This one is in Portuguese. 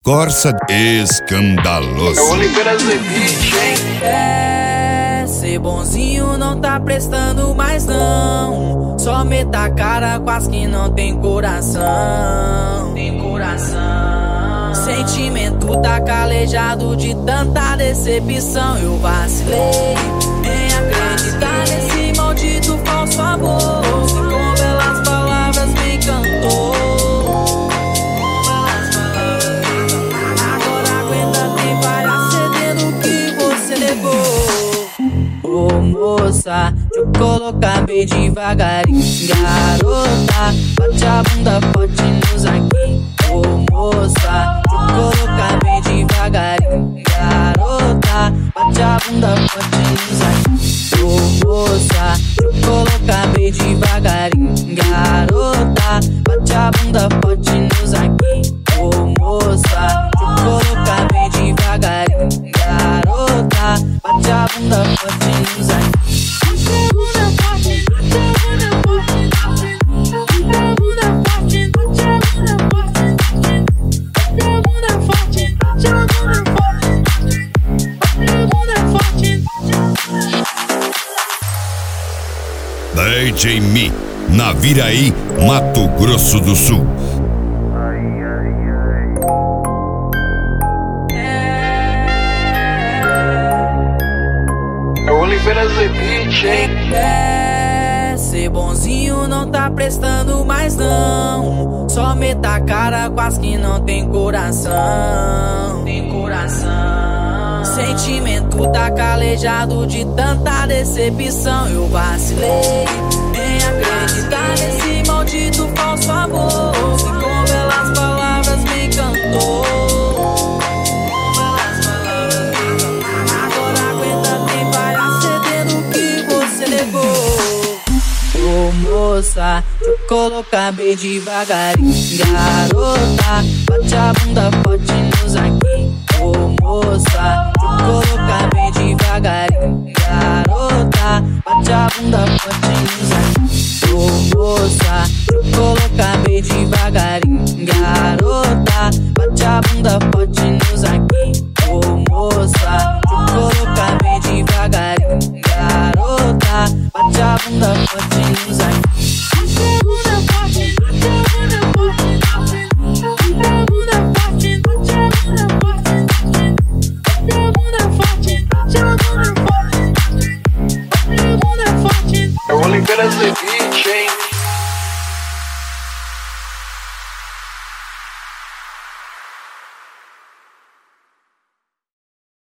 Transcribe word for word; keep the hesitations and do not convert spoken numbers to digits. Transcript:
Corsa escandaloso. É Oliveira Zebit, hein? É, ser bonzinho não tá prestando mais não. Só meta a cara com as que não tem coração. Tem coração. Sentimento tá calejado de tanta decepção. Eu vacilei em acreditar nesse maldito falso amor. Se com belas palavras me encantou. Ô oh, moça, eu colocar bem devagarinho. Garota, bate a bunda forte nos aqui. Ô oh, moça, eu colocar bem devagarinho. Garota, bate a bunda forte nos aqui. Ô oh, moça, eu colocar bem devagarinho. Garota, bate a bunda forte nos aqui. Ô oh, moça, eu colocar bem devagarinho. Garota, bate a bunda forte nos aqui. D J Mi, Naviraí, Mato Grosso do Sul. É Oliveira Zebit, hein? É, ser bonzinho não tá prestando mais não. Só meta a cara com as que não tem coração. Tem coração. Sentimento tá calejado de tanta decepção. Eu vacilei em acreditar nesse maldito falso amor. Se com belas palavras me encantou. Agora aguenta, quem vai aceder no que você levou. Ô oh, moça, eu colocar bem devagarinho. Garota, bate a bunda forte nos aqui. Ô oh, moça, eu colocar bem devagarinho. Garota, bate a bunda forte nos aqui. Ô oh, moça, eu colocar bem devagarinho. Garota, bate a bunda forte nos